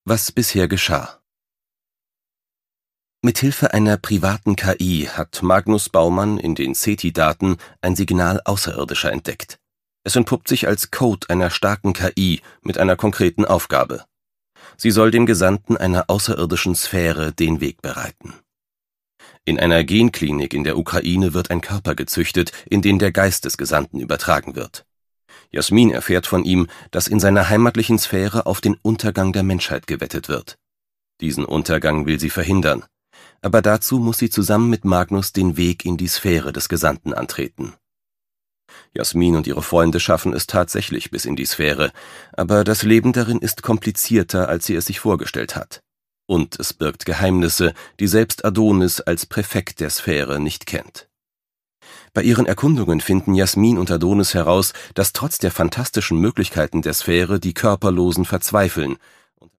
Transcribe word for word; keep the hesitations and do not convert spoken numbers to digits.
Was bisher geschah. Mithilfe einer privaten K I hat Magnus Baumann in den SETI-Daten ein Signal Außerirdischer entdeckt. Es entpuppt sich als Code einer starken K I mit einer konkreten Aufgabe. Sie soll dem Gesandten einer außerirdischen Sphäre den Weg bereiten. In einer Genklinik in der Ukraine wird ein Körper gezüchtet, in den der Geist des Gesandten übertragen wird. Jasmin erfährt von ihm, dass in seiner heimatlichen Sphäre auf den Untergang der Menschheit gewettet wird. Diesen Untergang will sie verhindern, aber dazu muss sie zusammen mit Magnus den Weg in die Sphäre des Gesandten antreten. Jasmin und ihre Freunde schaffen es tatsächlich bis in die Sphäre, aber das Leben darin ist komplizierter, als sie es sich vorgestellt hat. Und es birgt Geheimnisse, die selbst Adonis als Präfekt der Sphäre nicht kennt. Bei ihren Erkundungen finden Jasmin und Adonis heraus, dass trotz der fantastischen Möglichkeiten der Sphäre die Körperlosen verzweifeln